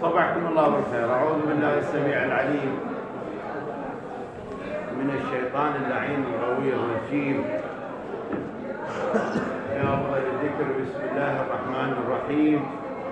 صبحكم الله بالخير. أعوذ بالله السميع العليم من الشيطان اللعين الغوي الرجيم. يا أفضل الذكر بسم الله الرحمن الرحيم.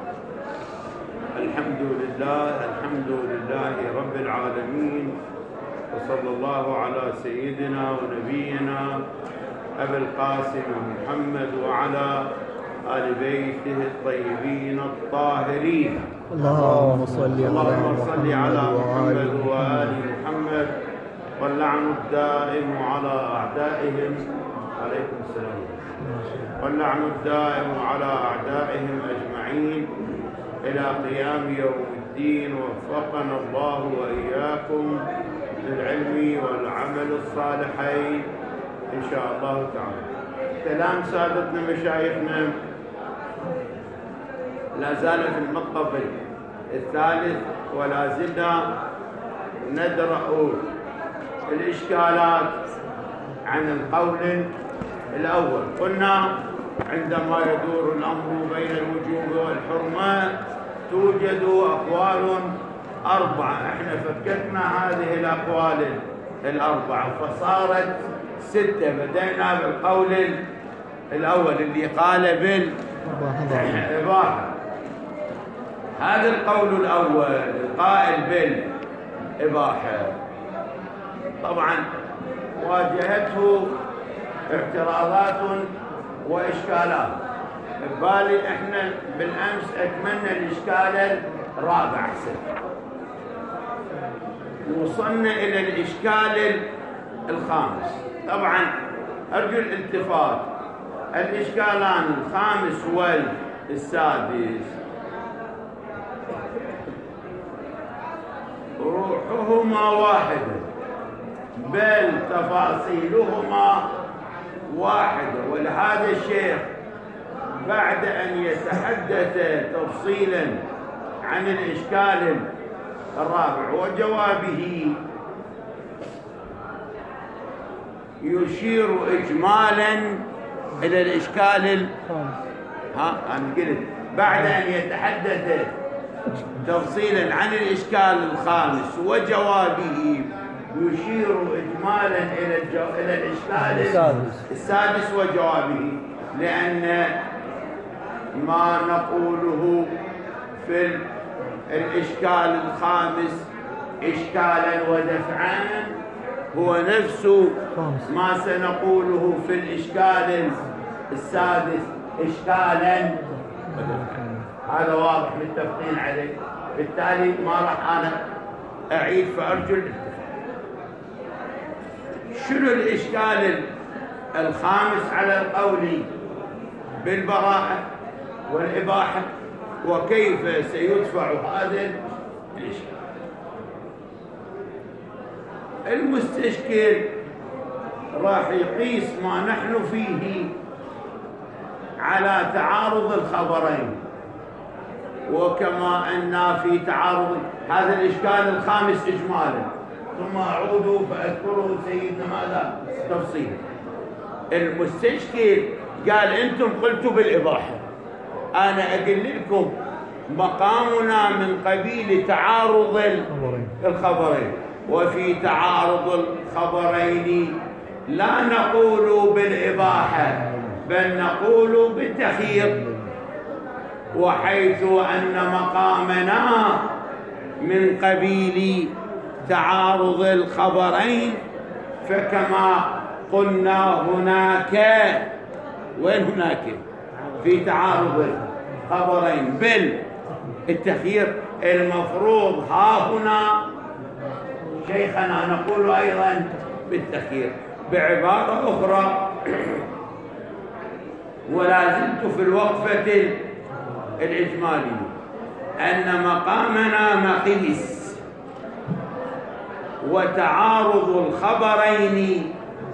الحمد لله رب العالمين، وصلى الله على سيدنا ونبينا أبي القاسم محمد وعلى آل بيته الطيبين الطاهرين. اللهم صل على محمد وآل محمد، واللعن الدائم على أعدائهم. عليكم السلام. واللعن الدائم على أعدائهم أجمعين إلى قيام يوم الدين. وفقنا الله وإياكم للعلم والعمل الصالحين إن شاء الله تعالى. كلام سادتنا مشايخنا لا زال في المطلب الثالث، ولا زلنا ندرأ الإشكالات عن القول الأول. قلنا عندما يدور الأمر بين الوجوب والحرمة توجد أقوال أربعة. احنا فككنا هذه الأقوال الأربعة فصارت 6. بدأنا بالقول الأول اللي قال بالإباحة. هذا القول الأول القائل بالإباحة طبعا واجهته اعتراضات وإشكالات. ببالي احنا بالأمس أكملنا الإشكال الرابع، وصلنا إلى الإشكال الخامس. طبعا أرجو الالتفات، الإشكالان الخامس والسادس روحهما واحدة، بل تفاصيلهما واحدة. ولهذا الشيخ بعد أن يتحدث تفصيلا عن الإشكال الرابع وجوابه يشير إجمالا إلى الإشكال أنا قلت بعد أن يتحدث تفصيلا عن الإشكال الخامس وجوابه يشير إجمالا إلى الإشكال السادس وجوابه، لأن ما نقوله في الإشكال الخامس إشكالا ودفعا هو نفس ما سنقوله في الإشكال السادس إشكالا ودفعا. هذا واضح متفقين عليه. بالتالي ما راح أنا أعيد، فأرجو الاتفاق. شنو الإشكال الخامس على القول بالبراءة والإباحة، وكيف سيدفع هذا الإشكال؟ المستشكل راح يقيس ما نحن فيه على تعارض الخبرين، وكما أن في تعارض هذا الإشكال الخامس إجمالا، ثم أعود فأذكره سيدنا ماذا تفصيلا. المستشكل قال أنتم قلتوا بالإباحة، أنا أقول لكم مقامنا من قبيل تعارض الخبرين، وفي تعارض الخبرين لا نقول بالإباحة بل نقول بالتخيير. وحيث أن مقامنا من قبيل تعارض الخبرين فكما قلنا هناك، وين هناك في تعارض الخبرين بالتخيير، المفروض ها هنا شيخنا نقول أيضا بالتخيير. بعبارة أخرى ولا زلت في الوقفة الإجمالية أن مقامنا مقيس، وتعارض الخبرين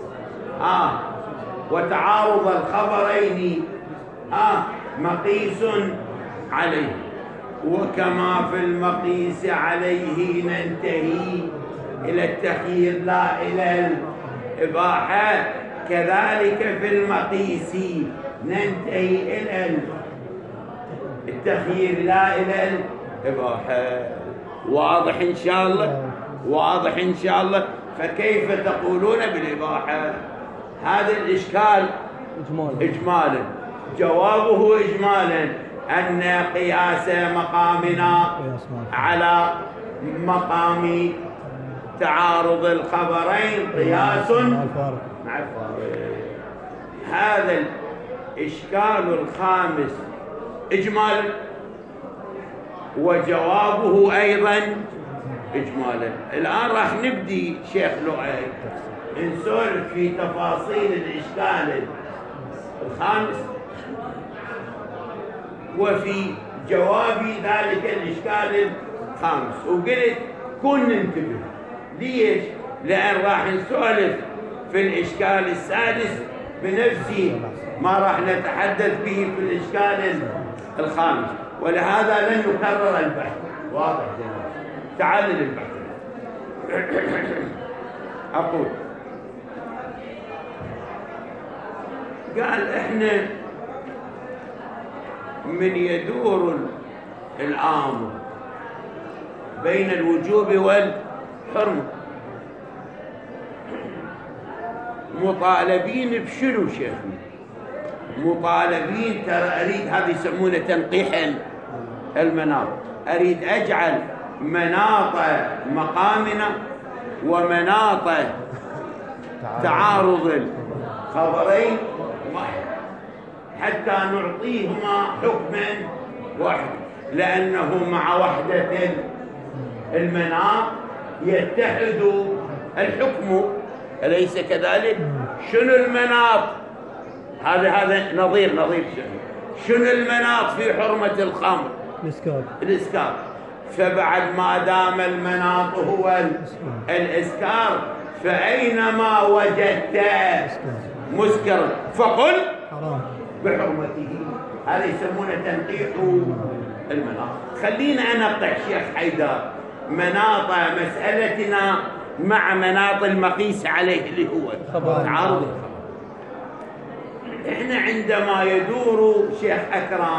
مقيس عليه، وكما في المقيس عليه ننتهي إلى التخيير لا إلى الإباحة، كذلك في المقيس ننتهي إلى التخيير لا إلى إباحة. واضح إن شاء الله؟ واضح إن شاء الله. فكيف تقولون بالإباحة؟ هذا الإشكال إجمالا. جوابه إجمالا أن قياس مقامنا على مقام تعارض الخبرين قياس مع الفارق. هذا الإشكال الخامس إجمالا، وجوابه أيضا إجمالا. الآن راح نبدي شيخ لؤي نسولف في تفاصيل الإشكال الخامس وفي جواب ذلك الإشكال الخامس. وقلت كن ننتبه. ليش؟ لأن راح نسولف في الإشكال السادس بنفسه ما راح نتحدث به في الإشكال الخامس، ولهذا لن نكرر البحث. واضح جدا. تعال للبحث. أقول قال إحنا من يدور الأمر بين الوجوب والحرمة مطالبين بشنو شيخنا؟ مطالبين، ترى أريد هذا يسمونه تنقيح المناط. أريد أجعل مناط مقامنا ومناط تعارض الخبرين واحد حتى نعطيهما حكما واحد، لأنه مع وحدة المناط يتحد الحكم، أليس كذلك؟ شنو المناط؟ هذا نظير شنو المناط في حرمة الخمر؟ الإسكار. فبعد ما دام المناط هو الإسكار فأينما وجدت مسكر فقل بحرمته. هذا يسمونه تنقيح المناط. خلينا أنقح شيخ حيدر مناط مسألتنا مع مناط المقيس عليه اللي هو تعارض الخبر. احنا عندما يدور شيخ أكرم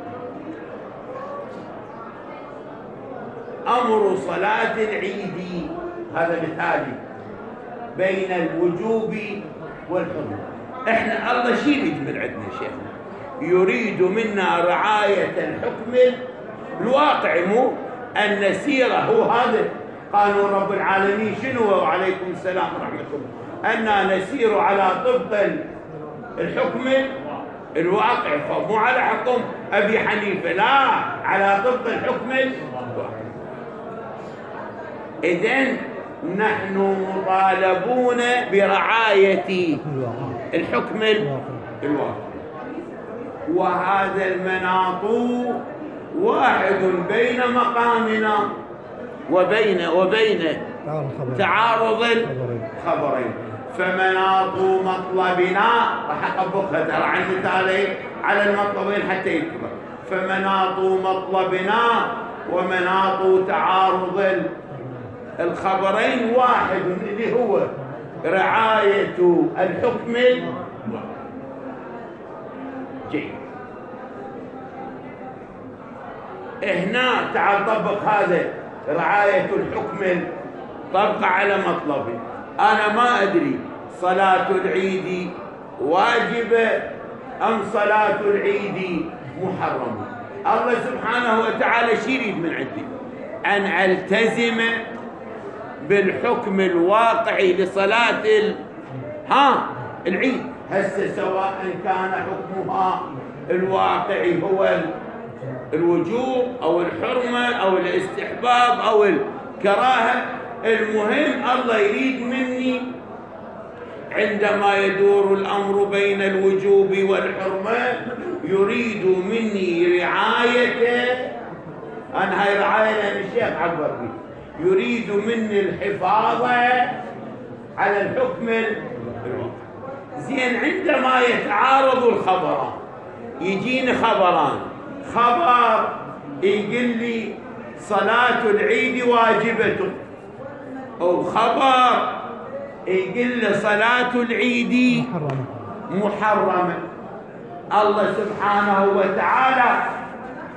أمر صلاة العيد، هذا مثالي بين الوجوب والحرمة، احنا الله شي يريد من عندنا شيخنا؟ يريد منا رعاية الحكم الواقع، مو أن نسير. هو هذا قانون رب العالمين شنو؟ وعليكم السلام ورحمة الله. أننا نسير على طبق الحكم الواقع، فمو على حكم أبي حنيفة، لا، على طبق الحكم الواقع. إذن نحن مطالبون برعاية الحكم الواقع، وهذا المناط واحد بين مقامنا وبين تعارض الخبرين. فمناط مطلبنا راح اطبقها ترى عن مثالين على المطلبين حتى يكبر. فمناط مطلبنا ومناط تعارض الخبرين واحد، اللي هو رعاية الحكم جيد. هنا تعال طبق هذا رعاية الحكم طبق على مطلبي. أنا ما أدري صلاة العيد واجبة أم صلاة العيد محرمة. الله سبحانه وتعالى شو يريد من عندي؟ أن ألتزم بالحكم الواقعي لصلاة العيد. هسه سواء كان حكمها الواقعي هو الوجوب أو الحرمة أو الاستحباب أو الكراهة، المهم الله يريد مني عندما يدور الأمر بين الوجوب والحرمة يريد مني رعاية. أنا هاي رعاية لأن الشيخ عبر بي. يريد مني الحفاظ على الحكم الواقعي. زين، عندما يتعارض الخبران، يجيني خبران، خبر يقول لي صلاة العيد واجبة، أو خبر يقول لي صلاة العيد محرمة. الله سبحانه وتعالى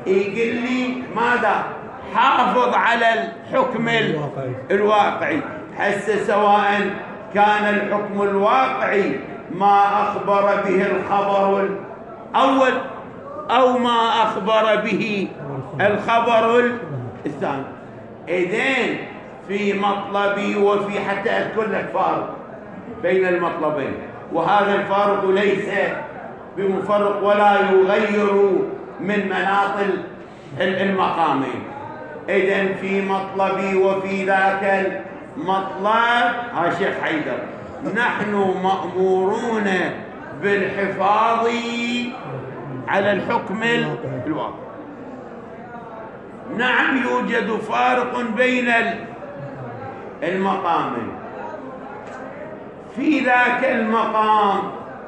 يقول لي ماذا؟ حافظ على الحكم الواقعي. هسه سواء كان الحكم الواقعي ما أخبر به الخبر الأول أو ما أخبر به الخبر الثاني. إذن في مطلبي وفي حتى أذكر لك فارق بين المطلبين، وهذا الفارق ليس بمفرق ولا يغير من مناط المقامين. إذن في مطلبي وفي ذاك المطلب ها شيخ حيدر نحن مأمورون بالحفاظ على الحكم الواقع. نعم يوجد فارق بين المقامين. في ذاك المقام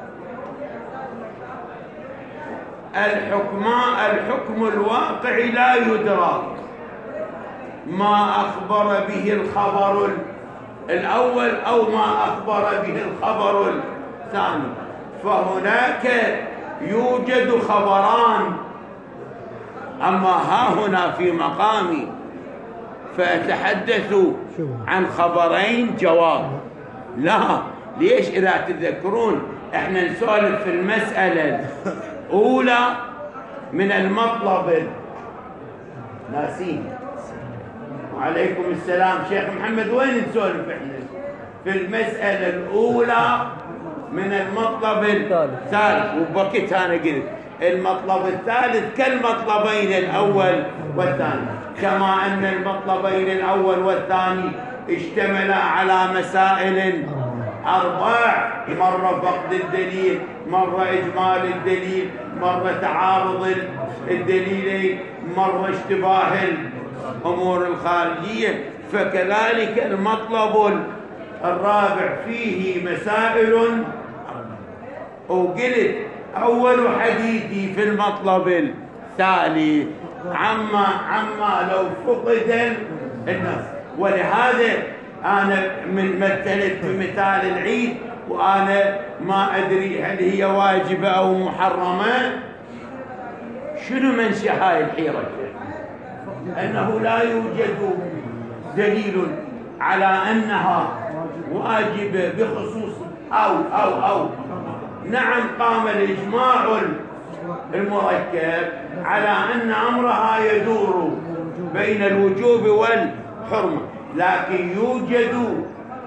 الحكم الواقعي لا يدرك ما أخبر به الخبر الأول أو ما أخبر به الخبر الثاني، فهناك يوجد خبران. أما ها هنا في مقامي فأتحدث عن خبرين جواب. لا، ليش؟ إذا تذكرون احنا نسولف في المسألة الأولى من المطلب ناسين. وعليكم السلام شيخ محمد، وين نسولف احنا؟ في المسألة الأولى من المطلب الثالث، وبكيت أنا قلت المطلب الثالث كالمطلبين الأول والثاني، كما أن المطلبين الأول والثاني اشتملا على مسائل 4: مرة فقد الدليل، مرة إجمال الدليل، مرة تعارض الدليلين، مرة اشتباه الأمور الخارجية. فكذلك المطلب الرابع فيه مسائل. وقلت أول حديثي في المطلب الثالث عما لو فقد النص. ولهذا أنا من مثلت بمثال العيد، وأنا ما أدري هل هي واجبة أو محرمة. شنو منشأ هاي الحيرة؟ أنه لا يوجد دليل على أنها واجبة بخصوص أو نعم قام الإجماع المركب على أن أمرها يدور بين الوجوب والحرمة، لكن يوجد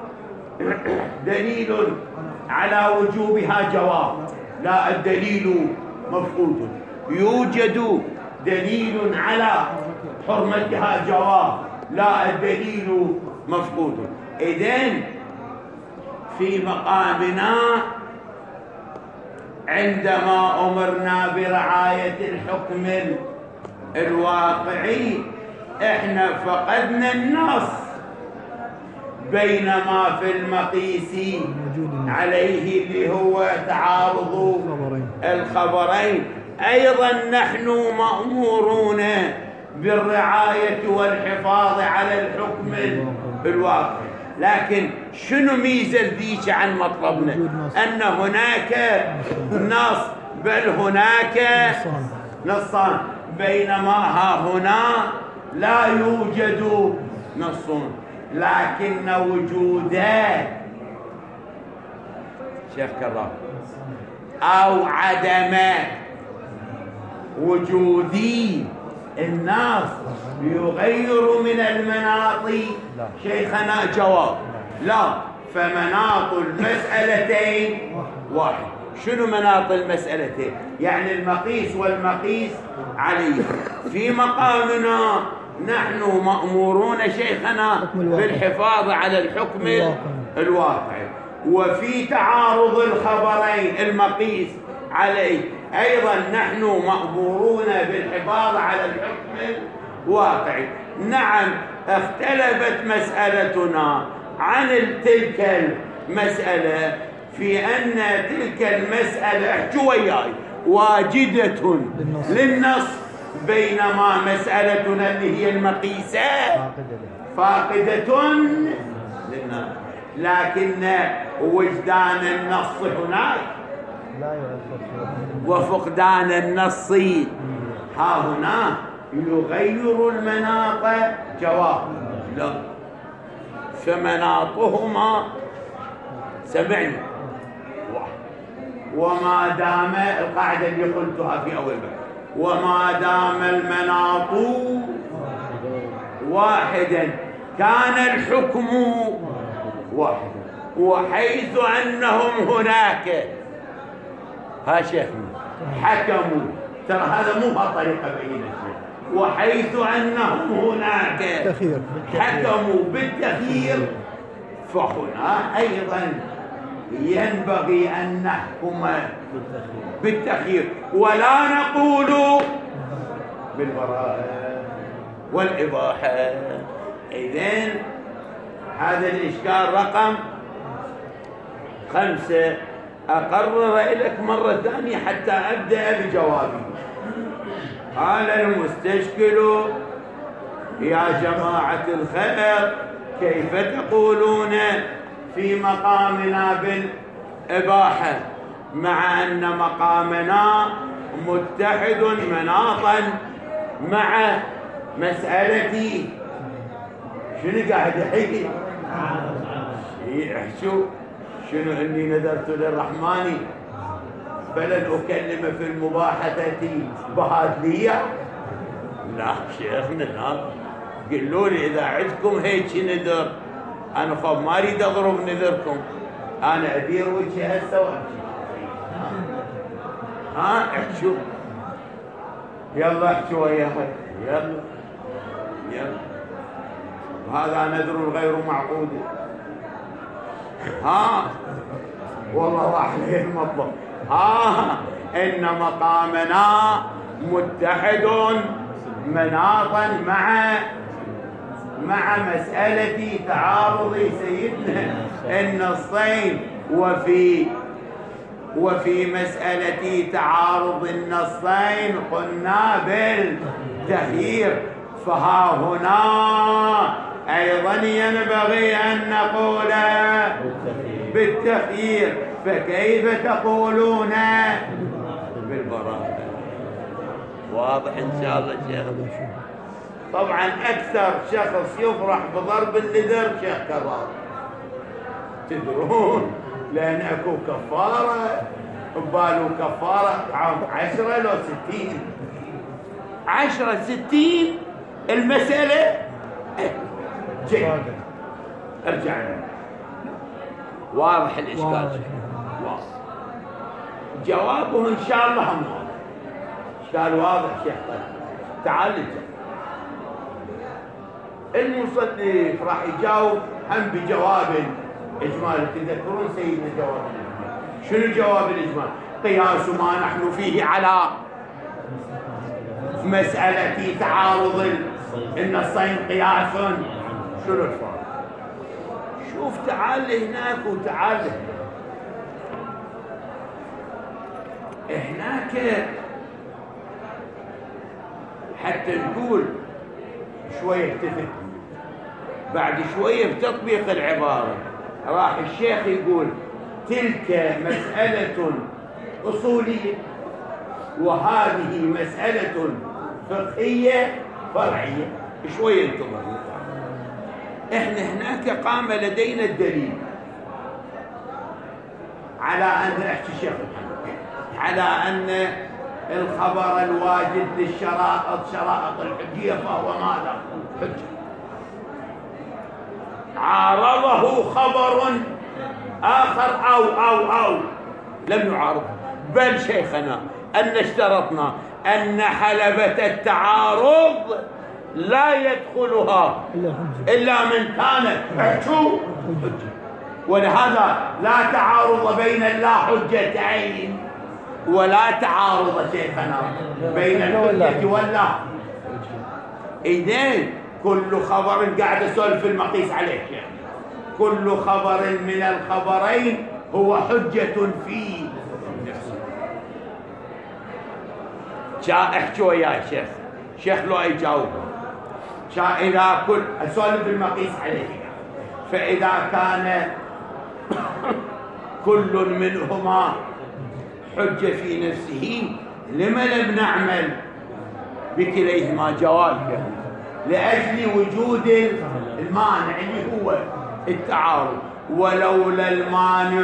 دليل على وجوبها جواب، لا الدليل مفقود. يوجد دليل على حرمتها جواب، لا الدليل مفقود. إذن في مقامنا عندما أمرنا برعاية الحكم الواقعي احنا فقدنا النص بينما في المقيس عليه اللي هو تعارض الخبرين أيضا نحن مأمورون بالرعاية والحفاظ على الحكم الواقعي. لكن شنو ميزة ذيك عن مطلبنا؟ أن هناك نص، بل هناك نصان، بينما ها هنا لا يوجد نص، لكن وجوده شيخ كرام أو عدم وجودي الناس يغير من المناط. شيخنا جواب لا، فمناط المسألتين واحد. شنو مناط المسألتين؟ يعني المقيس والمقيس عليه. في مقامنا نحن مأمورون شيخنا بالحفاظ على الحكم الواقعي، وفي تعارض الخبرين المقيس عليه أيضا نحن مأمورون بالحفاظ على الحكم الواقعي. نعم اختلفت مسألتنا عن تلك المسألة في أن تلك المسألة احكوا وياي واجدة للنص، بينما مسألتنا اللي هي المقيسة فاقدة للنص. لكن وجدان النص هناك وفقدان النص ها هنا يغير المناط جواب لا، فمناطهما سمعني وما دام القاعدة اللي قلتها في أول باب وما دام المناط واحدا كان الحكم واحدا وحيث أنهم هناك ها شيخنا حكموا، ترى هذا مو طريقة بين الشيخ، وحيث أنهم هناك حكموا بالتخيير فهنا أيضا ينبغي أن نحكم بالتخيير ولا نقول بالبراءة والإباحة. إذن هذا الإشكال رقم 5 أقرر لك مرة ثانية حتى أبدأ بجوابي. قال المستشكل يا جماعة الخير كيف تقولون في مقامنا بالإباحة مع أن مقامنا متحد مناطا مع مسألتي شنو قاعد يحكي؟ شنو اني نذرت للرحمن فلن اكلم في المباحثة بهادلية؟ لا شيخنا لا، قلوا لي اذا عندكم هيك نذر انا خب ما اريد اضرب نذركم، انا ادير وجهي هسه وامشي. احجوا يلا احجوا يا اخي يلا يلا، هذا نذر غير معقود. والله راح لي المطلب. إن مقامنا متحد مناطا مع مسألة تعارض سيدنا النصين، وفي مسألة تعارض النصين قلنا بالتخيير، فها هنا أيضا ينبغي أن نقول بالتخيير، فكيف تقولون بالبراءة؟ واضح إن شاء الله شيخ. طبعا أكثر شخص يفرح بضرب النذر شيخ كرار، تدرون لأن أكو كفارة ببالو كفارة عام 10 لو 60 10 60 المسألة جيد. ارجع لنا واضح الإشكال واضح. جوابه إن شاء الله هم واضح. إشكال واضح شيخ. تعال المصنف راح يجاوب هم بجواب إجمالي. تذكرون سيدنا جواب الإجمال؟ شنو جواب الإجمال؟ قياس ما نحن فيه على مسألة تعارض النصين قياس. شنو الفرق؟ شوف تعال هناك وتعال هناك حتى نقول شوية التفت بعد شوية بتطبيق العبارة. راح الشيخ يقول تلك مسألة أصولية وهذه مسألة فقهية فرعية. شوية انتظر. احنا هناك قام لدينا الدليل على أن احكي الشيخ محمد على أن الخبر الواجد شرائط الحجية فهو ماذا؟ حجة. عارضه خبر آخر أو لم يعارض، بل شيخنا أن اشترطنا أن حلبة التعارض لا يدخلها إلا من كانت حجة، ولهذا لا تعارض بين لا حجتين ولا تعارض شيخنا بين الحجة واللا. إذن كل خبر قاعد أسولف المقيس عليه يعني. كل خبر من الخبرين هو حجة في نفسه. احكي وياي شيخ لو يجاوب. إذا كل أسولف المقيس عليه، فإذا كان كل منهما حجة في نفسه لما لم نعمل بكليهما جواز لأجل وجود المانع اللي هو التعارض. ولولا المانع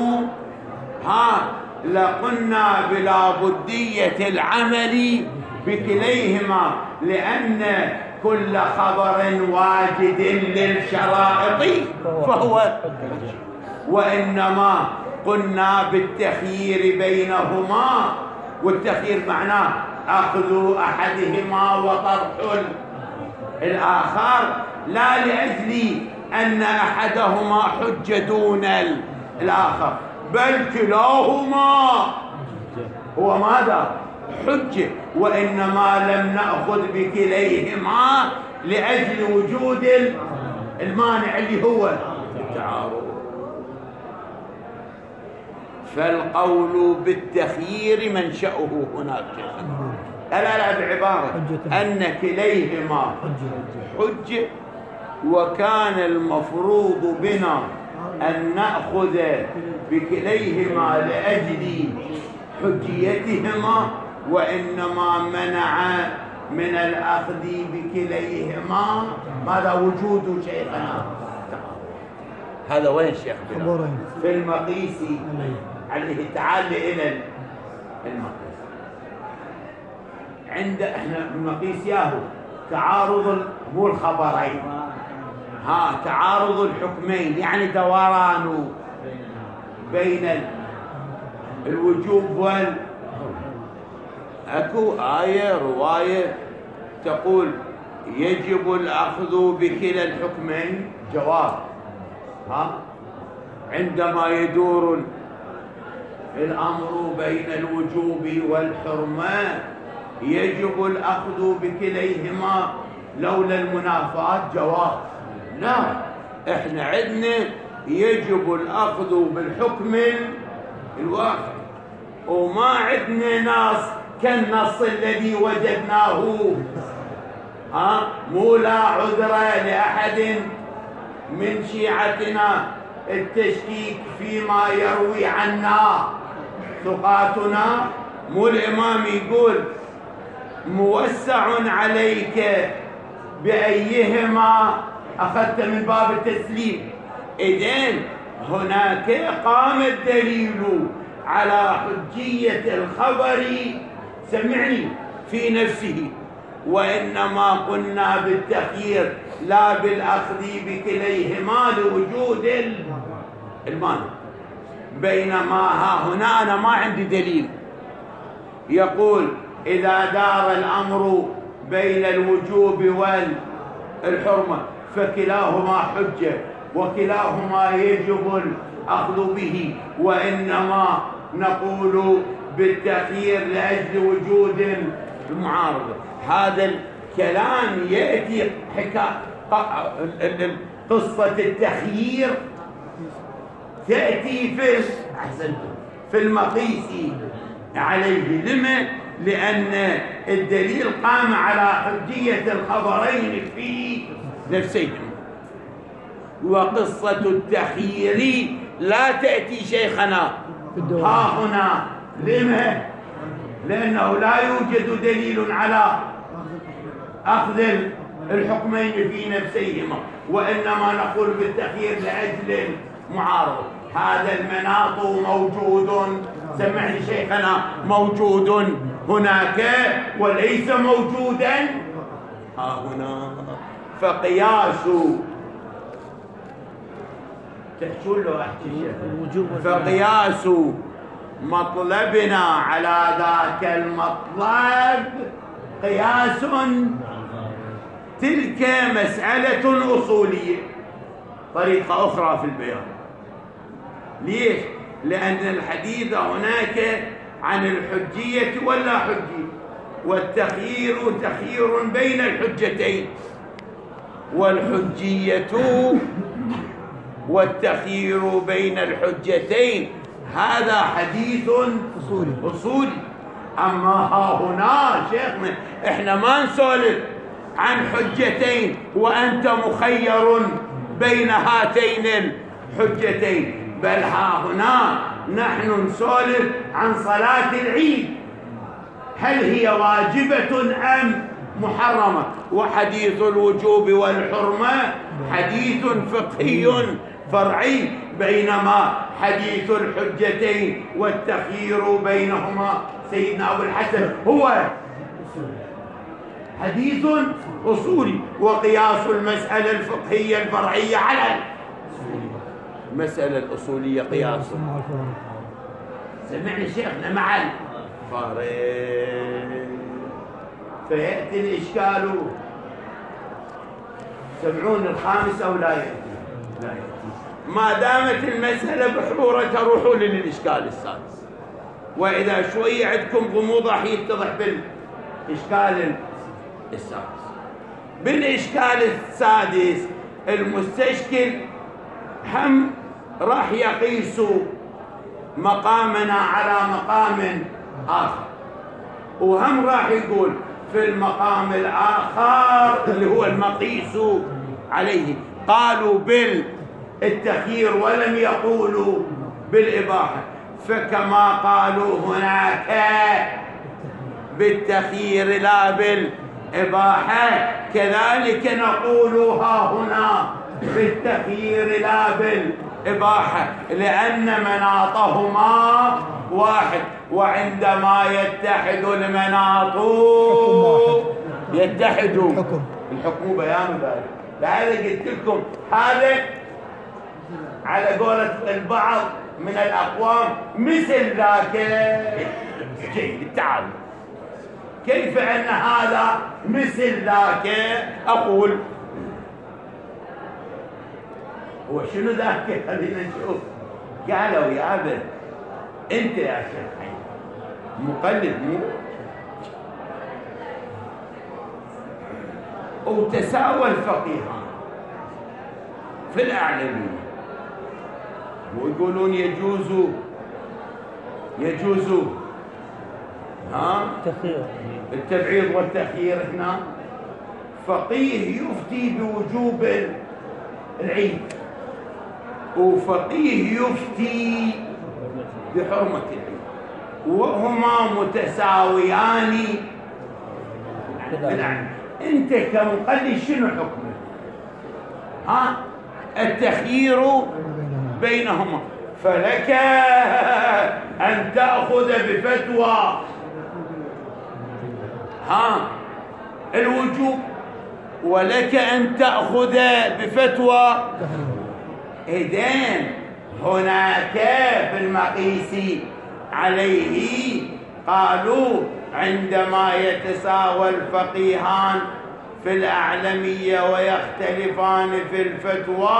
لقلنا بلا بدية العمل بكليهما، لأن كل خبر واجد للشرائط فهو، وإنما قلنا بالتخيير بينهما، والتخيير معناه أخذ أحدهما وطرح الآخر، لا لأجل أن أحدهما حجة دون الآخر، بل كلاهما هو ماذا؟ حجة، وإنما لم نأخذ بكليهما لأجل وجود المانع اللي هو التعارض. فالقول بالتخيير منشأه هناك، لا بعبارة أن كليهما حجة، وكان المفروض بنا أن نأخذ بكليهما لأجل حجيتهما، وإنما منع من الأخذ بكليهما ماذا؟ وجود شيخنا. هذا وين شيخ بنا؟ في المقيسي عليه تعالى إلى المقيس. عند احنا المقيس ياهو تعارض مو الخبرين، تعارض الحكمين، يعني دوران بين الوجوب اكو آية رواية تقول يجب الأخذ بكلا الحكمين، جواب عندما يدور الأمر بين الوجوب والحرمة يجب الأخذ بكليهما لولا المنافاة، جواب لا، احنا عندنا يجب الأخذ بالحكم الواحد، وما عندنا نص كالنص الذي وجدناه. مو لا عذر لأحد من شيعتنا التشكيك فيما يروي عنا ثقاتنا. مو الإمام يقول موسع عليك بأيهما أخذت من باب التسليم. إذن هناك قام الدليل على حجية الخبر، سمعني، في نفسه، وإنما قلنا بالتخيير لا بالأخذ بكليهما لوجود المانع. بينما هنا أنا ما عندي دليل يقول إذا دار الأمر بين الوجوب والحرمة فكلاهما حجة وكلاهما يجب الأخذ به، وإنما نقول بالتخيير لأجل وجود المعارضة. هذا الكلام يأتي قصة التخيير تأتي في المقيس عليه. لما؟ لأن الدليل قام على حجية الخبرين في نفسيهم، وقصة التخيير لا تأتي شيخنا هنا. لما؟ لأنه لا يوجد دليل على أخذ الحكمين في نفسيهما، وإنما نقول بالتخيير لأجل المعارضة. هذا المناط موجود، سمعني شيخنا، موجود هناك وليس موجودا هنا. فقياس تحشون له احكي فقياس مطلبنا على ذاك المطلب قياس، تلك مسألة أصولية، طريقة أخرى في البيان. ليش؟ لأن الحديث هناك عن الحجية ولا حجية، والتخيير تخيير بين الحجتين، والحجية والتخيير بين الحجتين هذا حديث أصولي. أما ها هنا شيخنا إحنا ما نسولف عن حجتين وأنت مخير بين هاتين الحجتين، بل ها هنا نحن نسولف عن صلاة العيد. هل هي واجبة أم محرمة؟ وحديث الوجوب والحرمة حديث فقهي فرعي، بينما حديث الحجتين والتخيير بينهما سيدنا أبو الحسن هو حديث أصولي، وقياس المسألة الفقهية الفرعية على المسألة الأصولية قياس. سمعنا شيخنا مع الفارق، فيأتي الإشكال. سمعون الخامس أو لا يأتي؟ لا يأتي. ما دامت المسألة بحرورة تروحوا للإشكال السادس، وإذا شوي عندكم غموض راح يتضح بالإشكال السادس. بالإشكال السادس المستشكل هم راح يقيس مقامنا على مقام آخر، وهم راح يقول في المقام الآخر اللي هو المقيس عليه قالوا بالتخيير ولم يقولوا بالإباحة، فكما قالوا هناك بالتخيير لا بالإباحة كذلك نقولها هنا بالتخيير لا بالإباحة، لأن مناطهما واحد، وعندما يتحد المناط يتحد الحكم بيان ذلك. لهذا قلت لكم هذا على قولة البعض من الأقوام مثل ذاك. جيد، تعالوا كيف أن هذا مثل ذاك؟ أقول هو شنو ذاك؟ خلينا نشوف. قالوا يا ابن انت يا شيخ مقلد مو وتساوى الفقيهان في الأعلمية، ويقولون يجوز التبعيض والتخيير. هنا فقيه يفتي بوجوب العيد، وفقيه يفتي بحرمة العيد، وهما متساويان بالعين. انت كمقلد شنو حكمك؟ التخيير بينهما، فلك ان تأخذ بفتوى الوجوب، ولك ان تأخذ بفتوى إذن هناك في المقيس عليه قالوا عندما يتساوى الفقيهان في الأعلمية ويختلفان في الفتوى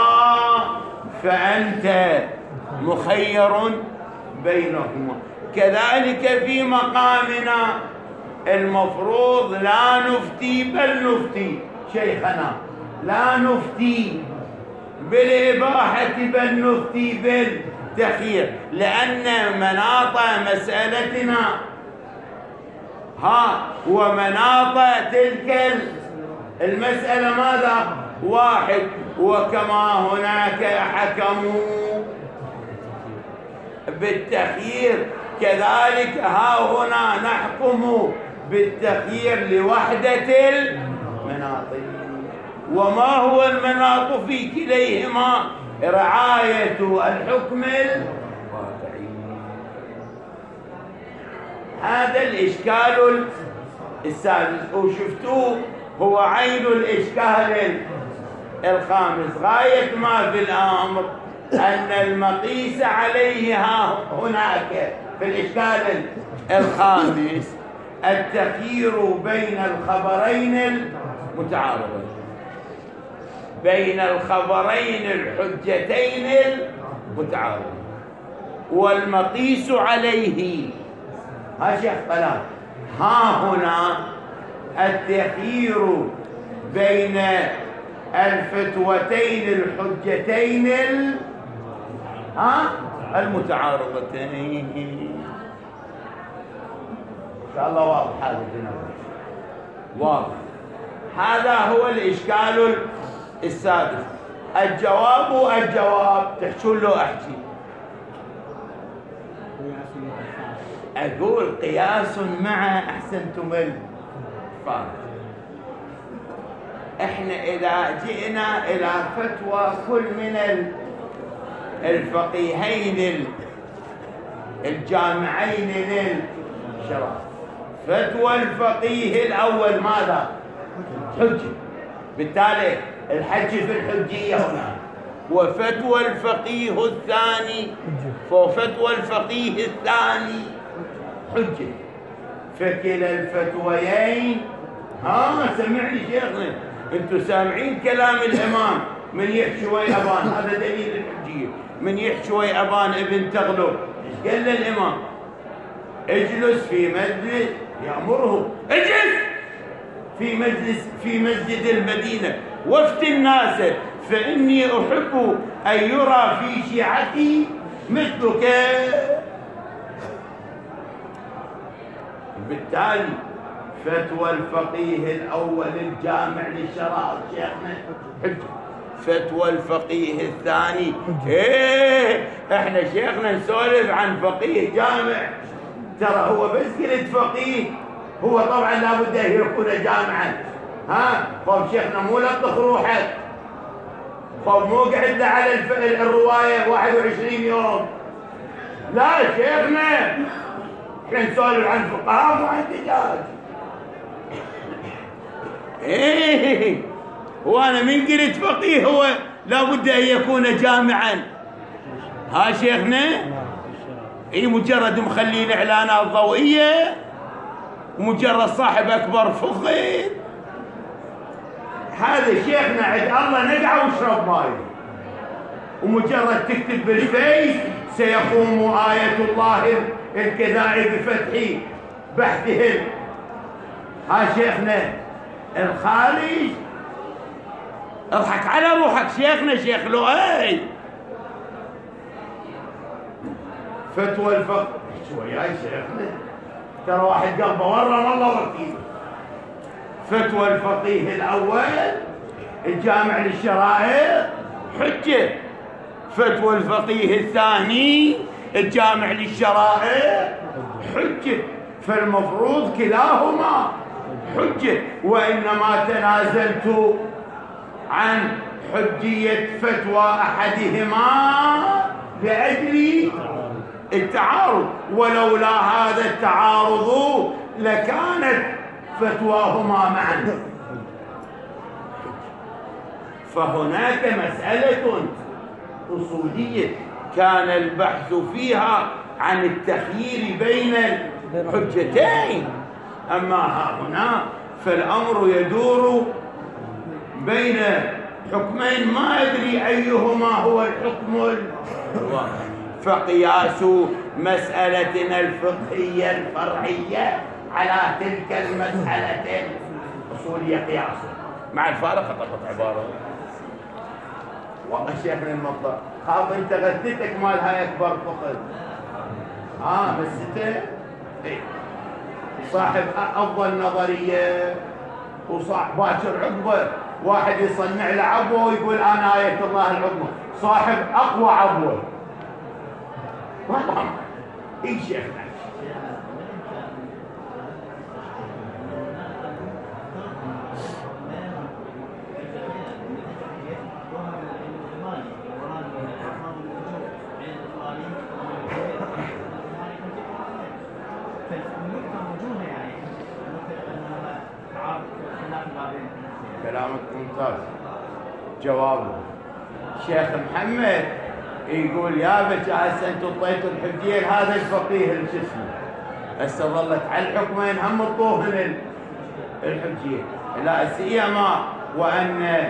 فأنت مخير بينهما. كذلك في مقامنا المفروض لا نفتي بل نفتي شيخنا، لا نفتي بالإباحة بل نفتي بالتخيير، لأن مناط مسألتنا ومناط تلك المسألة ماذا؟ واحد. وكما هناك حكموا بالتخيير كذلك هنا نحكم بالتخيير لوحدة المناط. وما هو المناط في كليهما؟ رعاية الحكم الواقعي. هذا الإشكال السادس، وشفتوه هو عين الإشكال الخامس. غاية ما في الأمر أن المقيس عليه هناك في الإشكال الخامس التخيير بين الخبرين المتعارضين، بين الخبرين الحجتين المتعارضين، والمقيس عليه شيخ طلال هنا التخيير بين الفتوتين الحجتين المتعارضتين. إن شاء الله واضح هذا الجناب، واضح. هذا هو الإشكال السادس. الجواب تحشون له أحكي أقول قياس مع أحسنتم الفارق. إحنا إذا جئنا إلى فتوى كل من الفقيهين الجامعين للشرع، فتوى الفقيه الأول ماذا؟ حجة، بالتالي الحج في الحجية هنا. وفتوى الفقيه الثاني، ففتوى الفقيه الثاني حجة. فكلا الفتويين سمعني شيخنا، انتم سامعين كلام الإمام من يحشي ويأبان، هذا دليل الحجية. من يحشي ويأبان ابن تغلب ايش قال الإمام؟ اجلس في مجلس، يأمره اجلس في مجلس في مسجد المدينة وافت الناس فإني أحب أن يرى في شيعتي مثلك. بالتالي فتوى الفقيه الأول الجامع للشرائع شيخنا حجة، فتوى الفقيه الثاني احنا شيخنا نسولف عن فقيه جامع، ترى هو بس قلت فقيه، هو طبعا لابد ان يكون جامعا. طب شيخنا مو لطخ روحك، طب مو قعد له على الروايه 21 يوم. لا شيخنا احنا نسولف عن فقهاء وعن دجاج. وانا من قلت فقيه هو لابد ان يكون جامعا. شيخنا مجرد مخلين اعلانات ضوئيه ومجرد صاحب اكبر فقه. هذا شيخنا عند الله نقع واشرب ماي، ومجرد تكتب بالفيس سيقوم آية الله الكذائب بفتح بحثهم. شيخنا الخارج اضحك على روحك شيخنا، شيخ لؤي. فتوى الفقه شوي يا شيخنا، ترى واحد قلبه ورا والله وكيل. فتوى الفقيه الأول الجامع للشرائع حجة، فتوى الفقيه الثاني الجامع للشرائع حجة، فالمفروض كلاهما حجة. وإنما تنازلت عن حجية فتوى أحدهما لأجل التعارض، ولولا هذا التعارض لكانت فتواهما معا. فهناك مسألة أصولية كان البحث فيها عن التخيير بين الحجتين، أما هنا فالأمر يدور بين حكمين ما أدري أيهما هو الحكم الواحد. فقياس مسألتنا الفقهية الفرعية على تلك المسألة الأصولية قياس مع الفارق. خطأت عبارة والله شيخنا المطلق، خاف انت غثتك مال هاي اكبر فقد. بس انت صاحب افضل نظريه وصاحب باكر عقبه، واحد يصنع له عبوه ويقول انا آية الله العظمى، صاحب اقوى عبوه. والله اي شيخنا كلامك ممتاز. جوابه شيخ محمد يقول يا بك هسه انتم طيتوا الحجيه لهذا الفقيه شو اسمه، هسه ظلت على الحكمين هم الطوهن الحجيه، لا سيما وان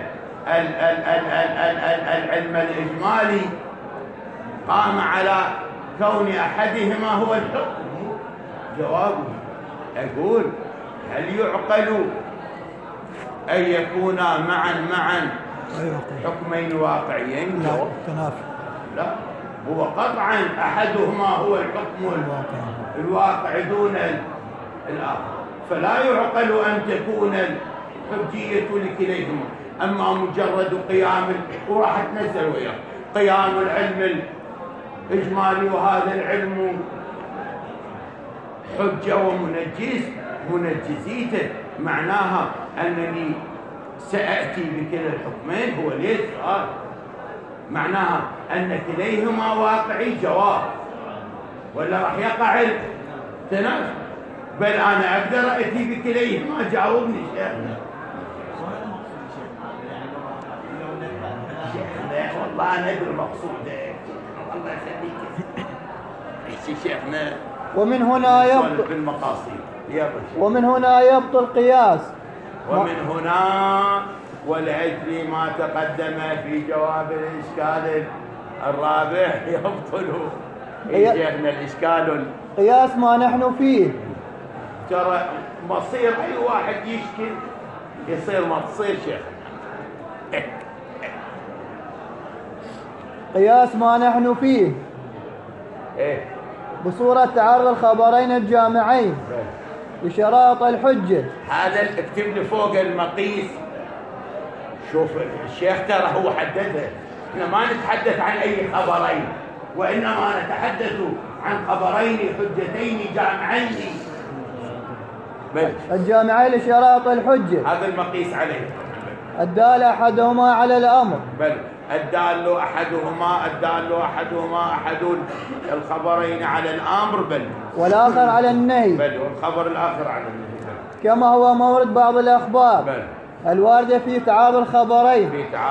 العلم الاجمالي قام على كون احدهما هو الحكم. جوابه اقول هل يعقل أن يكونا معا حكمين واقعيين؟ لا تنافي. لا، هو قطعا أحدهما هو الحكم الواقع دون الآخر، فلا يعقل أن تكون الحجية لكليهما. أما مجرد قيام وراح تنزل وياه قيام العلم الإجمالي وهذا العلم حجة منجزيته معناها أنني سأأتي بكلا الحكمين. هو ليش سؤال؟ معناها أن كليهما واقعي جواب، ولا راح يقع التنافس؟ بل أنا أقدر أتي بكليهما. جاوبني شيخنا. شيخنا والله أنا أدري مقصودك، الله يخليك شيخنا. ومن هنا يبطل بالمقاصد. ومن هنا يبطل القياس. ومن هنا ولأجل ما تقدم في جواب الإشكال الرابع يبطل شيخنا الإشكال قياس ما نحن فيه. ترى مصير أي واحد يشكل يصير ما تصير شيخ. قياس ما نحن فيه بصورة تعارض الخبرين الجامعين بشراط الحجة. هذا اكتب لي فوق المقيس. شوف الشيخ ترى هو حددها. احنا ما نتحدث عن أي خبرين، وإنما نتحدث عن خبرين حجتين جامعين الجامعين لشراط الحجة. هذا المقيس عليه. الدال أحدهما على الأمر. بل الدال أحدهما أحد الخبرين على الأمر، بل والآخر على النهي، بل والخبر الآخر على النهي، كما هو مورد بعض الأخبار بل الواردة في تعارض الخبرين.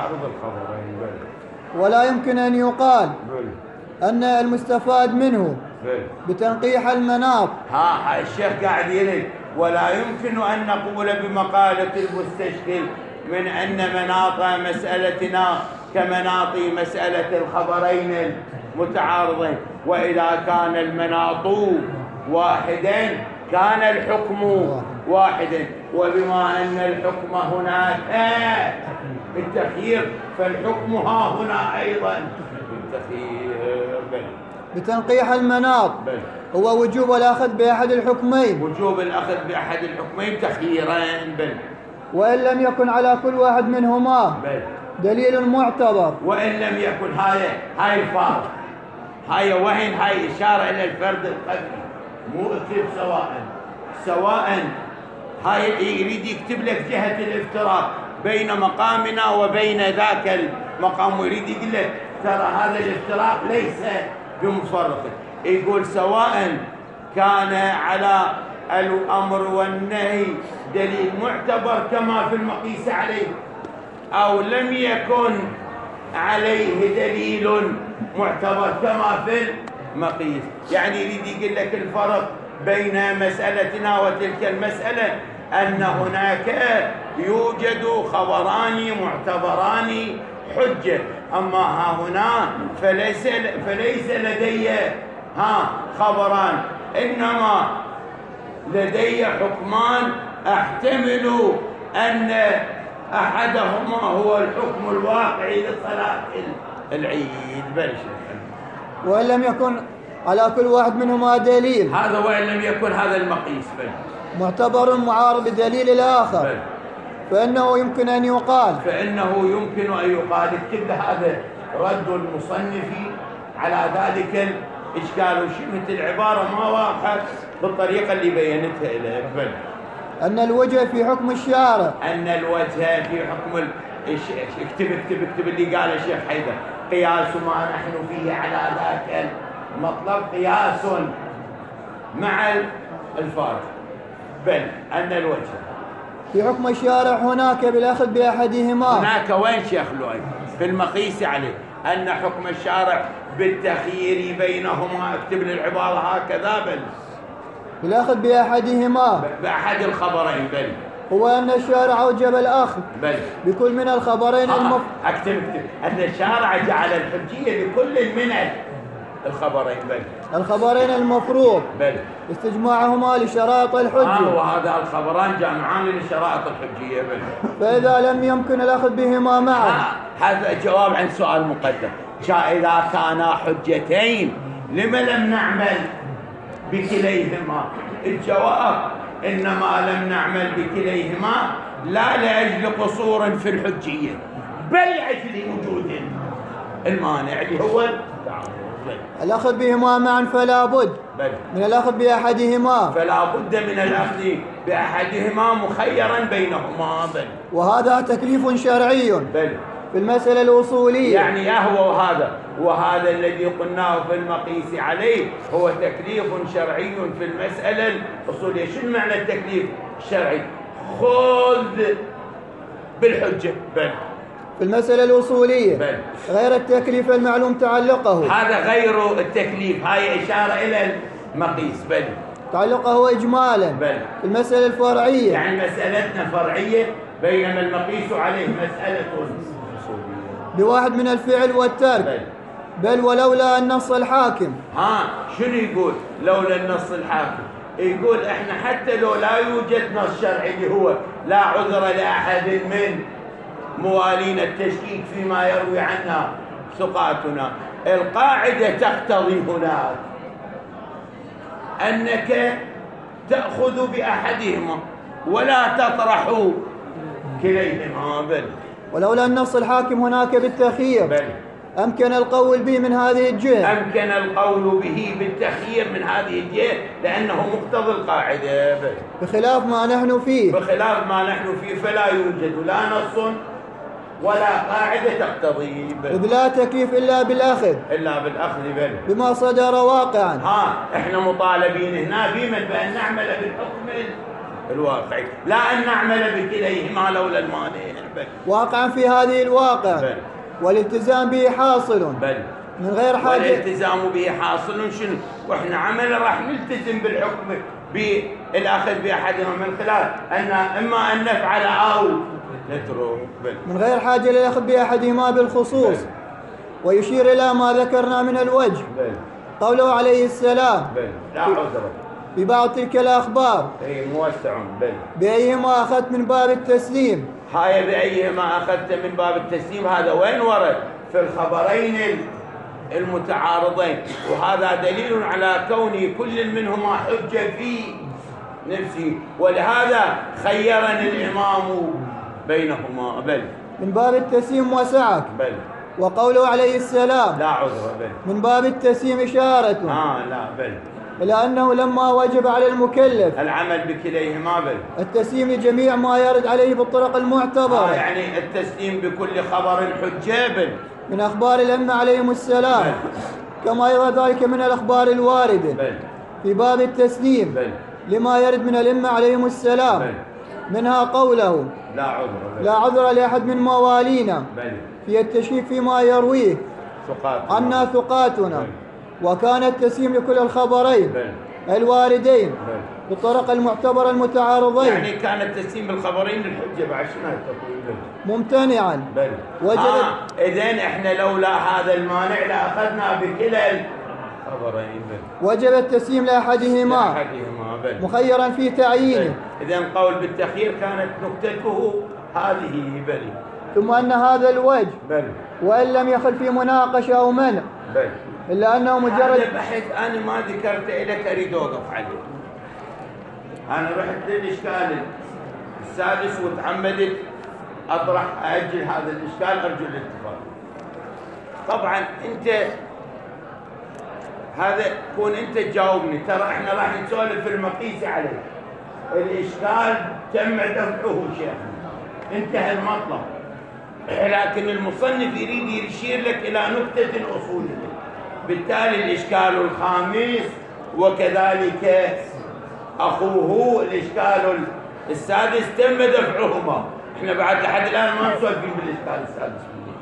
بل ولا يمكن أن يقال بل أن المستفاد منه بل بتنقيح المناط. ها الشيخ قاعد يرد. ولا يمكن أن نقول بمقالة المستشكل من أن مناط مسألتنا كمناط مسألة الخبرين المتعارضين، وإذا كان المناط واحدا كان الحكم واحدا، وبما أن الحكم هناك بالتخيير فالحكم ها هنا أيضا بالتخيير. بتنقيح المناط بل هو وجوب الأخذ بأحد الحكمين. وجوب الأخذ بأحد الحكمين تخييرا. بل وإن لم يكن على كل واحد منهما بل دليل معتبر. وإن لم يكن هاي الفارق، هاي وين هاي إشارة إلى الفرد القدري. مو اكتب سواء هاي يريد يكتب لك جهة الافتراق بين مقامنا وبين ذاك المقام، ويريد يقول لك ترى هذا الافتراق ليس بمفرق. يقول سواء كان على الأمر والنهي دليل معتبر كما في المقيس عليه، أو لم يكن عليه دليل معتبر كما في المقيس. يعني يريد يقول لك الفرق بين مسألتنا وتلك المسألة أن هناك يوجد خبران معتبران حجة، أما ها هنا فليس لدي خبران، إنما لدي حكمان أحتمل أن أحدهما هو الحكم الواقعي لصلاة العيد. وإن لم يكن على كل واحد منهما دليل، هذا وإن لم يكن هذا المقيس معتبر معارض بدليل الآخر، فإنه يمكن أن يقال اكتب هذا رد المصنف على ذلك الإشكال. وشفت العبارة ما واضحة بالطريقة اللي بينتها لك. أن الوجه في حكم الشارع، أن الوجه في حكم اكتب اللي قاله الشيخ حيدر. قياس ما نحن فيه على ذاك المطلب قياس مع الفارق. بل أن الوجه في حكم الشارع هناك بالأخذ بأحدهما. هناك وين شيخ لؤي؟ في المقيس عليه أن حكم الشارع بالتخيير بينهما. اكتب لي العبارة هكذا. بل بالأخذ بأحدهما بأحد الخبرين. بل هو أن الشارع أوجب الأخذ بل بكل من الخبرين اكتب أن الشارع جعل الحجية بكل من الخبرين. بل الخبرين المفروض بل استجماعهما لشرائط الحجة. وهذا الخبران جامعان لشرائط الحجية. بل فإذا لم يمكن الأخذ بهما معا. هذا جواب عن سؤال مقدم. إذا كانا حجتين لما لم نعمل بكليهما؟ الجواب إنما لم نعمل بكليهما لا لأجل قصور في الحجية، بل لأجل وجود المانع اللي هو الأخذ بهما معا فلا بد من الأخذ بأحدهما، فلا بد من الأخذ بأحدهما مخيرا بينهما. وهذا تكليف شرعي في المسألة الأصولية. يعني هو وهذا الذي قلناه في المقيس عليه هو تكليف شرعي في المسألة الأصولية. شو معنى التكليف الشرعي؟ خذ بالحجة في المسألة الأصولية غير التكليف المعلوم تعلقه. هذا غير التكليف، هاي إشارة إلى المقيس. تعلقه إجمالا في المسألة الفرعية، يعني مسألتنا فرعية بينما المقيس عليه مسألة بواحد من الفعل والترك. بل ولولا النص الحاكم. شنو يقول لولا النص الحاكم؟ يقول احنا حتى لو لا يوجد نص شرعي اللي هو لا عذر لأحد من موالين التشكيك فيما يروي عنا ثقاتنا، القاعدة تقتضي هناك أنك تأخذ بأحدهما ولا تطرح كليهما. ولولا النص الحاكم هناك بالتخيير أمكن القول به من هذه الجهة. أمكن القول به بالتخيير من هذه الجهة لأنه مقتضى القاعدة. بخلاف ما نحن فيه. فلا يوجد لا نص ولا قاعدة تقتضي. إذ لا تكليف إلا بالأخذ. بما صدر واقعا. إحنا مطالبين هنا بأن نعمل بالحكم الواقعي لا أن نعمل بكليهما لولا المانع. واقعا في هذه الواقع والالتزام به حاصل من غير حاجة. والالتزام به حاصل شنو؟ وإحنا عمل راح نلتزم بالحكم بالأخذ بأحدهما من خلال أن إما أن نفعل أو نترك من غير حاجة للأخذ بأحدهما بالخصوص. ويشير إلى ما ذكرنا من الوجه قوله عليه السلام لا عذر ببعض تلك الأخبار موسع بأيهما أخذت من باب التسليم. هاي بأيهما أخذت من باب التسليم هذا وين ورد؟ في الخبرين المتعارضين، وهذا دليل على كون كل منهما حجة في نفسه، ولهذا خيرني الإمام بينهما. من باب التسليم وسعك. وقوله عليه السلام لا عذر من باب التسليم إشارة إلى أنه لما وجب على المكلف العمل بكليهما التسليم لجميع ما يرد عليه بالطرق المعتبرة. يعني التسليم بكل خبر حجة من أخبار الأئمة عليهم السلام كما يرى ذلك من الأخبار الواردة في باب التسليم لما يرد من الأئمة عليهم السلام. منها قوله لا عذر لأحد من موالينا في التشكيك فيما يرويه عنا ثقاتنا. وكان التسليم لكل الخبرين الواردين بالطرق المعتبرة المتعارضين. يعني كان التسليم بالخبرين الحجة بعد شنو ممتنعا. إذن إحنا لولا هذا المانع لأخذنا بكلا الخبرين. وجب التسليم لأحدهما مخيرا في تعيينه. إذن قول بالتخيير كانت نكتته هذه. ثم أن هذا الوجه وإن لم يخل في مناقشة أو منع إلا أنه مجرد هذا بحث أنا ما ذكرت لك أريد أوقف عليه. أنا رحت للإشكال السادس وتعمدت أأجل هذا الإشكال أرجو الاتفاق. طبعا أنت هذا كون أنت تجاوبني، ترى إحنا راح نسولف في المقيس عليه. الإشكال تم دفعه شيخنا انتهى المطلب، لكن المصنف يريد يشير لك إلى نكتة أصولية. بالتالي الإشكال الخامس وكذلك أخوه الإشكال السادس تم دفعهما. إحنا بعد لحد الآن ما نسولفين بالإشكال السادس،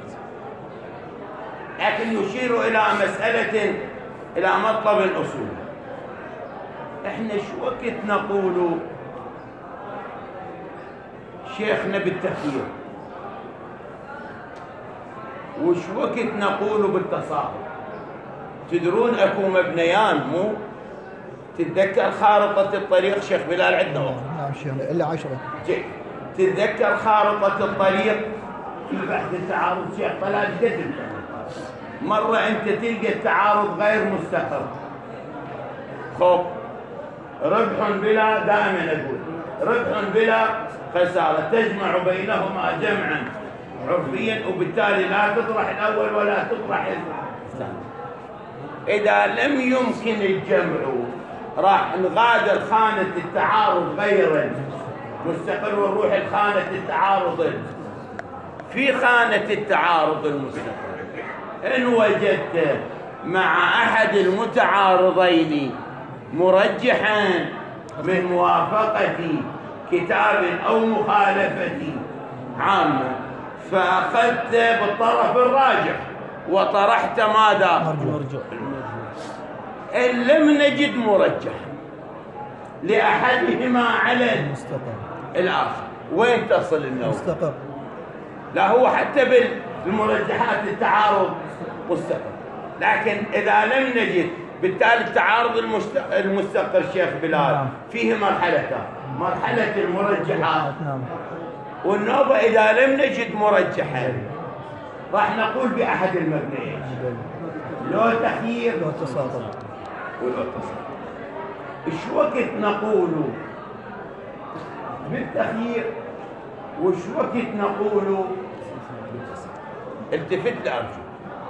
لكن يشير إلى مسألة إلى مطلب الأصول. إحنا شو وقت نقول شيخنا بالتخيير، وش وقت نقول بالتصاحب؟ تدرون اكو مبنيان مو تتذكر خارطة الطريق شيخ بلال عندنا وقت؟ نعم شيخ إلا 10. تتذكر خارطة الطريق في بحث التعارض شيخ طلال كتب مرة أنت تلقى التعارض غير مستقر. خوف ربح بلا، دائما أقول ربح بلا خسارة، تجمع بينهما جمعا عرفيا، وبالتالي لا تطرح الأول ولا تطرح الثاني. إذا لم يمكن الجمع راح نغادر خانة التعارض غير مستقر ونروح لخانة التعارض في خانة التعارض المستقر. إن وجدت مع أحد المتعارضين مرجحا من موافقة كتاب أو مخالفة عامة فأخذت بالطرف الراجح وطرحت ماذا؟ مرجوع. إن لم نجد مرجح لأحدهما على الآخر وين تصل النوم؟ مستقر. لا هو حتى بالمرجحات التعارض مستقر، لكن إذا لم نجد بالتالي التعارض المستقر شيخ بلال فيه مرحلتان، مرحلة المرجحات والنوبة. إذا لم نجد مرجحا راح نقول بأحد المبنيين لو تخيير لو تصادم ولو تصادم. إيش وقت نقول بالتخيير وإيش وقت نقول بالتصادم؟ التفت لأرجو.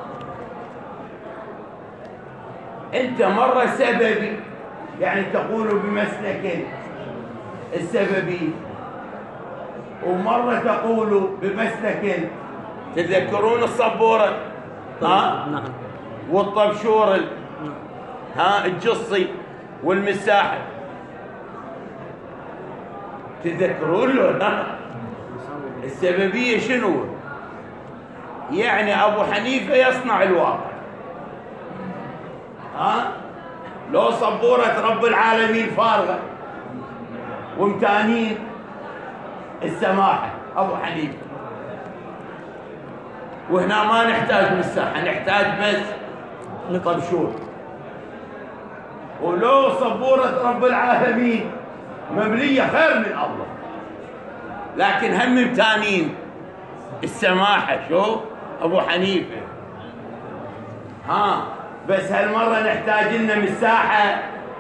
أنت مرة سببي يعني تقول بمسلك السببي ومرة تقول بمسلك تذكرون الصبورة نعم والطبشور الجصي والمساحة تذكرون له لا السببية شنو؟ يعني أبو حنيفة يصنع الواقع لو صبورة رب العالمين فارغة وامتانين السماحة أبو حنيفة وهنا ما نحتاج مساحة نحتاج بس طبشور. ولو صبورة رب العالمين مبنية خير من الله لكن هم امتانين السماحة شو أبو حنيفة بس هالمرة نحتاج لنا مساحة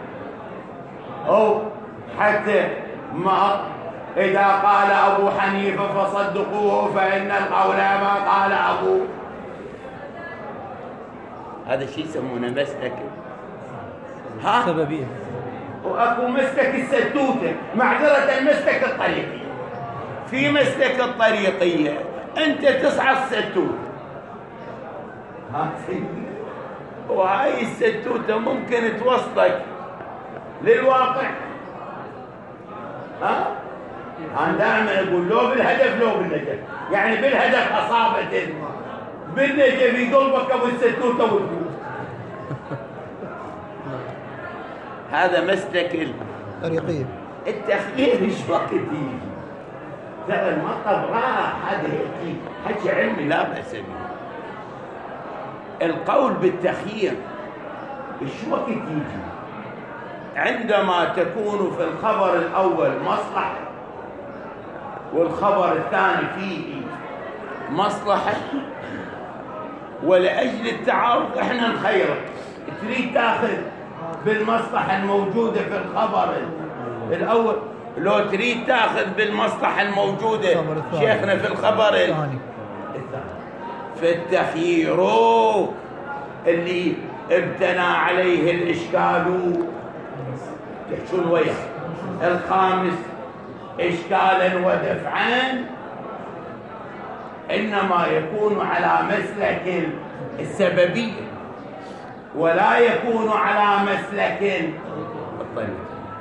أو حتى ما إذا قال أبو حنيفة فصدقوه فإن القول ما قال أبو. هذا الشيء يسمونه مسلك سببية. وأكو مسلك الستوتة معذرة المسلك الطريقية. في مسلك الطريقية أنت تصعد الستوتة وهاي الستوتة ممكن توصلك للواقع. أنا دائما أقول لو بالهدف لو بالنجف، يعني بالهدف أصابة بالنجف في قلبك أبو الستوتة والفلوس. هذا مسلك طريقية. التخيير ايش وقت يجي؟ ترى المطلب راح هذا هيك حكي علمي لا بأس به. القول بالتخيير ايش وقت يجي؟ عندما تكون في الخبر الأول مصلحة والخبر الثاني فيه مصلحة ولأجل التعارض احنا نخيرك تريد تاخذ بالمصلحة الموجودة في الخبر الأول لو تريد تاخذ بالمصلحة الموجودة شيخنا في الخبر الثاني. فالتخيير اللي ابتنى عليه الإشكال تحشون وياه الخامس إشكالا ودفعا إنما يكون على مسلك السببية ولا يكون على مسلك الطريق.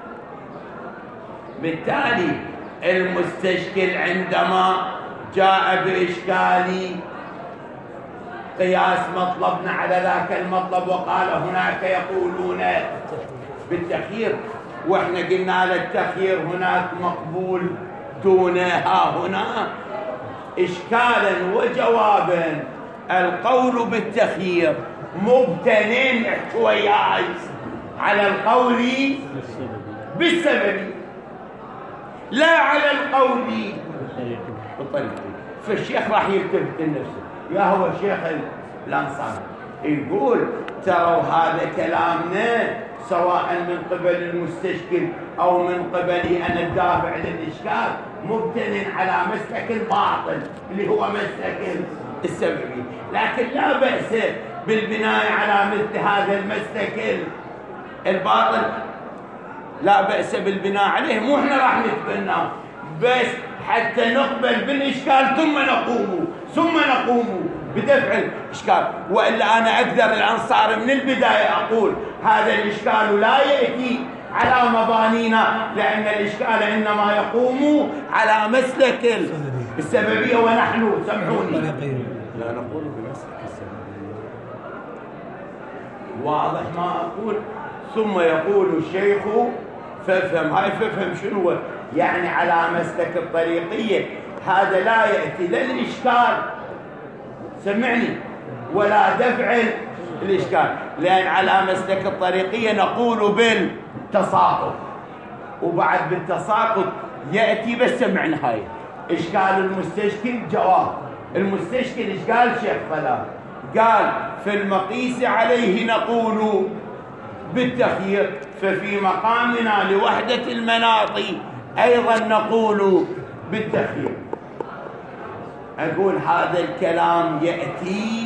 بالتالي المستشكل عندما جاء بإشكال قياس مطلبنا على ذاك المطلب وقال هناك يقولون بالتخيير واحنا قلنا للتخيير هناك مقبول دون هنا إشكالا وجوابا. القول بالتخيير مبتنين احتوياج على القول بالسبب لا على القول بالطريق. فالشيخ راح يلتفت لنفسه يا هو الشيخ الأنصاري يقول تروا هذا كلامنا سواء من قبل المستشكل أو من قبلي أنا الدافع للإشكال مبتن على مسلك الباطل اللي هو مسلك السببي، لكن لا بأس بالبناء على مثل هذا المسلك الباطل، لا بأس بالبناء عليه. مو احنا راح نتبناه بس حتى نقبل بالإشكال ثم نقوم بدفع الإشكال. وإلا أنا أقدر الأنصار من البداية أقول هذا الإشكال لا يأتي على مبانينا، لأن الإشكال إنما يقوم على مسلك السببية، ونحن سمعوني لا نقول بمسلك السببية. واضح ما أقول؟ ثم يقول الشيخ فافهم. هاي فافهم شنو يعني على مسلك الطريقية. هذا لا يأتي لا الإشكال، سمعني، ولا دفع الإشكال، لأن على مسلك الطريقية نقول بالتساقط، وبعد بالتساقط يأتي بس سمعنا هاي إشكال المستشكل جواب. المستشكل إيش قال شيخ فلان؟ قال في المقيس عليه نقول بالتخيير، ففي مقامنا لوحدة المناط أيضا نقول بالتخيير. أقول هذا الكلام يأتي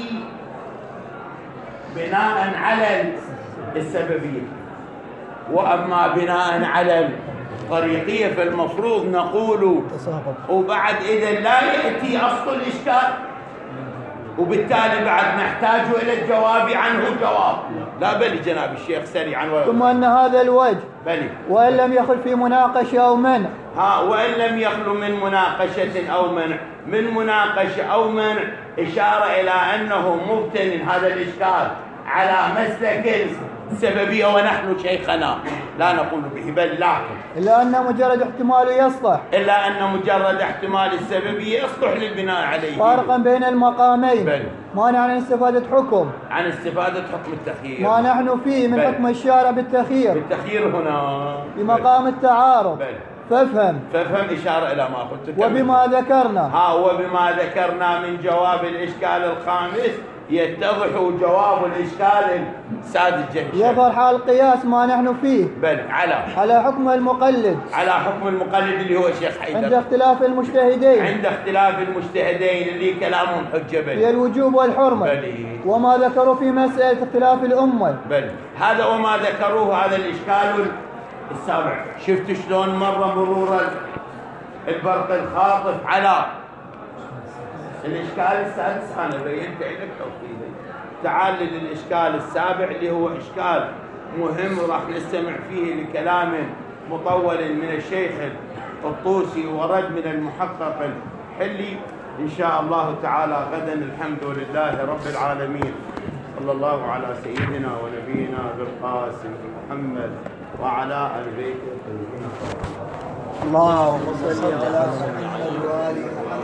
بناء على السببية، وأما بناء على الطريقية فالمفروض نقول. وبعد إذا لا يأتي أصل الإشكال، وبالتالي بعد نحتاج إلى الجواب عنه جواب. لا بل جناب الشيخ سريعا. ثم أن هذا الوجه بلي وإن لم يخل في مناقشة أو منع، وإن لم يخلو من مناقشة أو منع، من مناقشة أو منع إشارة إلى أنه مبتن هذا الإشكال على مسلك السببية، ونحن شيخنا لا نقول به، بل لكن إلا أن مجرد احتمال يصلح، إلا أن مجرد احتمال السببية يصلح للبناء عليه. فارقا بين المقامين مانع عن استفادة حكم، عن استفادة حكم التخيير ما نحن فيه من حكم الشارع بالتخيير. بالتخيير هنا في مقام التعارض. فافهم إشارة إلى ما قلت. وبما ذكرنا وبما ذكرنا من جواب الإشكال الخامس يتضح جواب الإشكال السادس يظهر حال القياس ما نحن فيه بل على حكم المقلد، على حكم المقلد اللي هو الشيخ حيدر، عند اختلاف المجتهدين، عند اختلاف المجتهدين اللي كلامهم حجة هي الوجوب والحرمة. وما ذكروا في مسألة اختلاف الأمة هذا وما ذكروه هذا الإشكال السابع. شفت شلون مرور البرق الخاطف على الإشكال السادس؟ أنا بينت لك توفيقي. تعال للإشكال السابع اللي هو إشكال مهم وراح نستمع فيه لكلام مطول من الشيخ الطوسي ورد من المحقق الحلي إن شاء الله تعالى غدا. الحمد لله رب العالمين، صلى الله على سيدنا ونبينا بالقاسم محمد وعلى آل بيته الطيبين. اللهم صل على محمد وآل محمد.